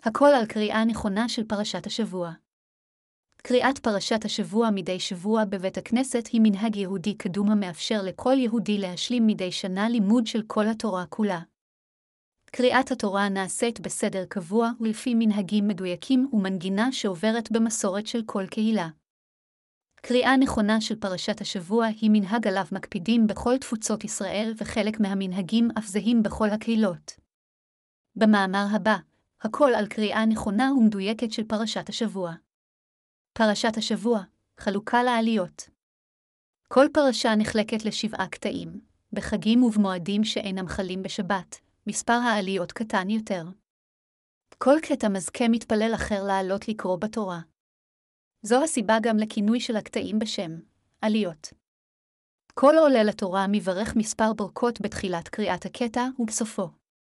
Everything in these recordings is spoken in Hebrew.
הכל על קריאה נכונה של פרשת השבוע. קריאת פרשת השבוע מדי שבוע בבית הכנסת היא מנהג יהודי קדום המאפשר לכל יהודי להשלים מדי שנה לימוד של כל התורה כולה. קריאת התורה נעשית בסדר קבוע ולפי מנהגים מדויקים ומנגינה שעוברת במסורת של כל קהילה. קריאה נכונה של פרשת השבוע היא מנהג עליו מקפידים בכל תפוצות ישראל וחלק מהמנהגים אף זהים בכל הקהילות. במאמר הבא, הכל על קריאה נכונה ומדויקת של פרשת השבוע. פרשת השבוע, חלוקה לעליות. כל פרשה נחלקת ל7 קטעים, בחגים ובמועדים שאינם חלים בשבת, מספר העליות קטן יותר. כל קטע מזכה מתפלל אחר לעלות לקרוא בתורה. זו הסיבה גם לכינוי של הקטעים בשם, עליות. כל עולה לתורה מברך מספר ברכות בתחילת קריאת הקטע ובסופו.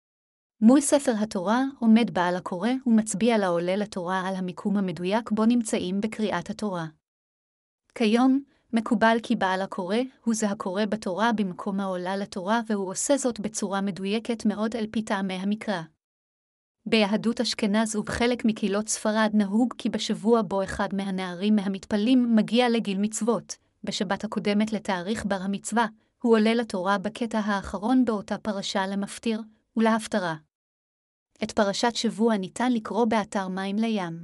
מול ספר התורה עומד בעל הקורא ומצביע לעולה לתורה על המיקום המדויק בו נמצאים בקריאת התורה. כיום, מקובל כי בעל הקורא הוא זה הקורא בתורה במקום העולה לתורה והוא עושה זאת בצורה מדויקת מאוד על פי טעמי המקרא. ביהדות אשכנז ובחלק מקהילות ספרד נהוג כי בשבוע בו אחד מהנערים מהמתפלים מגיע לגיל מצוות, בשבת הקודמת לתאריך בר המצווה, הוא עולה לתורה בקטע האחרון באותה פרשה למפטיר ולהפטרה. את פרשת שבוע ניתן לקרוא באתר מים לים.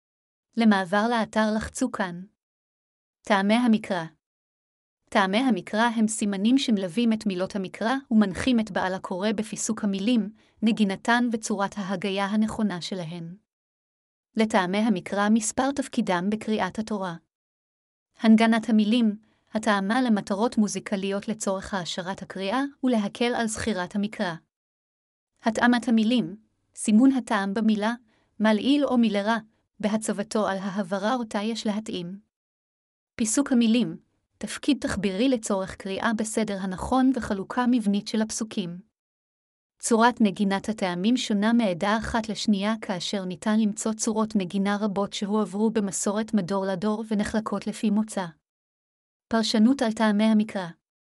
למעבר לאתר לחצו כאן. טעמי המקרא. טעמי המקרא הם סימנים שמלווים את מילות המקרא ומנחים את בעל הקורא בפיסוק המילים, נגינתן וצורת ההגיה הנכונה שלהן. לטעמי המקרא מספר תפקידם בקריאת התורה. הנגנת המילים, הטעמה למטרות מוזיקליות לצורך העשרת הקריאה ולהקל על זכירת המקרא. התאמת המילים, סימון הטעם במילה, מלעיל או מלרע, בהצבתו על ההברה אותה יש להתאים. פיסוק המילים, תפקיד תחבירי לצורך קריאה בסדר הנכון וחלוקה מבנית של הפסוקים. צורת נגינת הטעמים שונה מעדה אחת לשנייה כאשר ניתן למצוא צורות נגינה רבות שהועברו במסורת מדור לדור ונחלקות לפי מוצא. פרשנות על טעמי המקרא.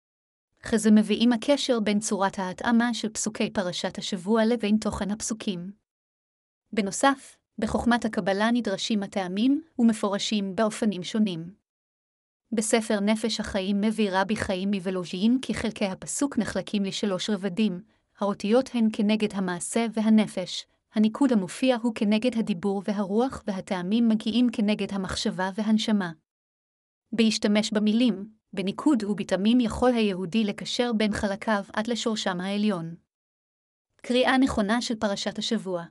חזה מביאים הקשר בין צורת ההתאמה של פסוקי פרשת השבוע לבין תוכן הפסוקים. בנוסף, בחוכמת הקבלה נדרשים הטעמים ומפורשים באופנים שונים. בספר נפש החיים מביא רבי חיים מוולוז'ין כי חלקי הפסוק נחלקים ל3 רבדים, האותיות הן כנגד המעשה והנפש, הניקוד המופיע הוא כנגד הדיבור והרוח והטעמים מגיעים כנגד המחשבה והנשמה. בהשתמש במילים, בניקוד ובטעמים יכול היהודי לקשר בין חלקיו עד לשורשם העליון. קריאה נכונה של פרשת השבוע.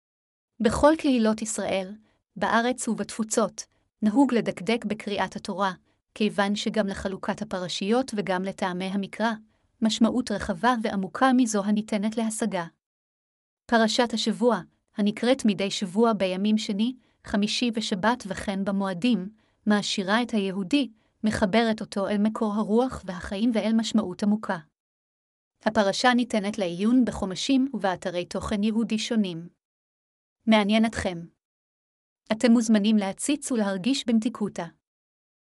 בכל קהילות ישראל, בארץ ובתפוצות, נהוג לדקדק בקריאת התורה, כיוון שגם לחלוקת הפרשיות וגם לטעמי המקרא, משמעות רחבה ועמוקה מזו הניתנת להשגה. פרשת השבוע, הנקראת מדי שבוע בימים שני, חמישי ושבת וכן במועדים, מעשירה את היהודי, מחברת אותו אל מקור הרוח והחיים ואל משמעות עמוקה. הפרשה ניתנת לעיון בחומשים ובאתרי תוכן יהודי שונים. מעניין אתכם? אתם מוזמנים להציץ ולהרגיש במתיקותה.